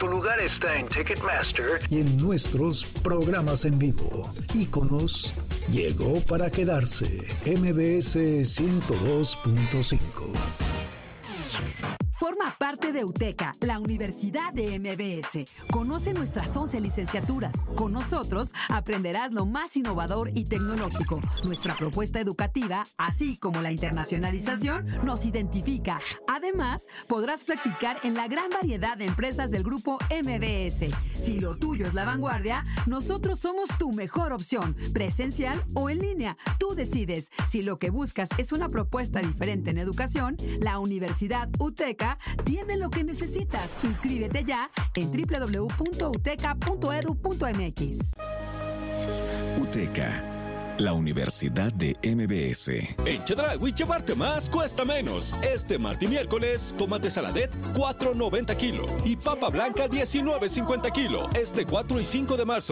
tu lugar está en Ticketmaster y en nuestros programas en vivo. Íconos llegó para quedarse. MBS 102.5. Forma parte de UTECA, la Universidad de MBS. Conoce nuestras 11 licenciaturas. Con nosotros aprenderás lo más innovador y tecnológico. Nuestra propuesta educativa, así como la internacionalización, nos identifica. Además, podrás practicar en la gran variedad de empresas del grupo MBS. Si lo tuyo es la vanguardia, nosotros somos tu mejor opción, presencial o en línea. Tú decides. Si lo que buscas es una propuesta diferente en educación, la Universidad UTECA tiene lo que necesitas. Inscríbete ya en www.uteca.edu.mx. UTECA, la Universidad de MBS. En Chedraui llevarte más cuesta menos. Este martes y miércoles, tomate saladet 4.90 kilo y papa blanca 19.50 kilo. Este 4 y 5 de marzo.